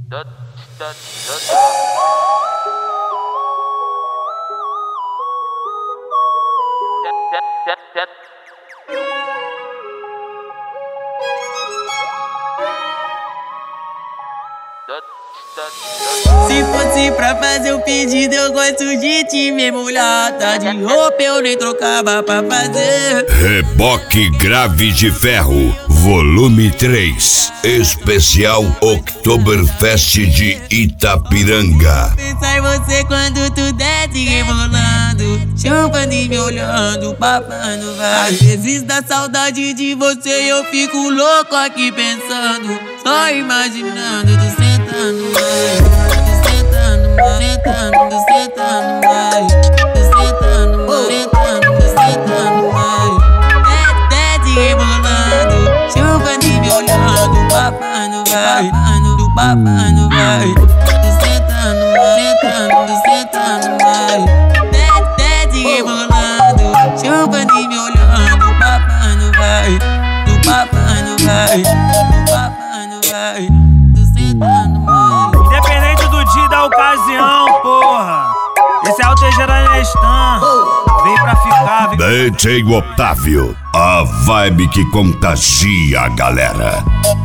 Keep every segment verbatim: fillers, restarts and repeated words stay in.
Se fosse pra fazer o pedido, eu gosto de te mergulhar. Tá de roupa, eu nem trocava pra fazer. Reboque Grave de Ferro, volume três, especial Oktoberfest de Itapiranga. Pensar em você quando tu desce rebolando, chupando e me olhando, papando, vai. Às vezes dá saudade de você, eu fico louco aqui pensando, só imaginando, tu sentando mais, tu sentando mais, sentando, tu sentando mais, tu sentando mais, sentando, tu sentando mais. Desce rebolando, chupando e me olhando, papando, vai, papando, papando, vai. Tu sentando mais, sentando, tu sentando mais. Desce rebolando, chupando e me olhando, papando, vai. Tu papando, vai, tu papando, vai. Tu sentando mais. Independente do dia e da ocasião, porra. Esse é o Teixeira Nestan. Vem pra ficar, vem. D J Otávio, a vibe que contagia a galera.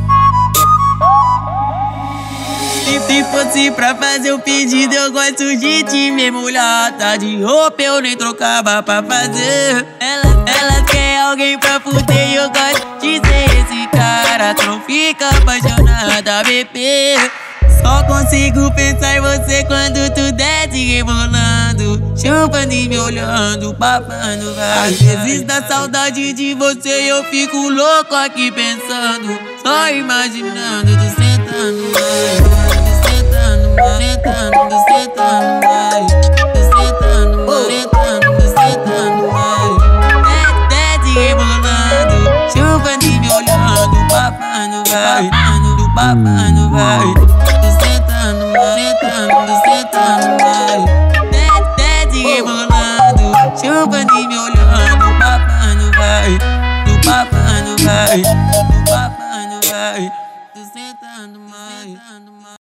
Se fosse pra fazer o pedido, eu gosto de te mergulhar. Tá de roupa, eu nem trocava pra fazer. Ela, ela quer alguém pra fuder e eu gosto de ser esse cara. Tu não fica apaixonada, bebê. Só consigo pensar em você quando tu desce rebolando, chupando e me olhando, papando, vai. Às vezes dá saudade de você, eu fico louco aqui pensando, só imaginando, tu sentando mais, tu sentando mais, sentando, tu sentando mais, tu sentando mais, sentando, tu sentando mais. Desce rebolando, chupando e me olhando, papando, vai, papando, papando, vai.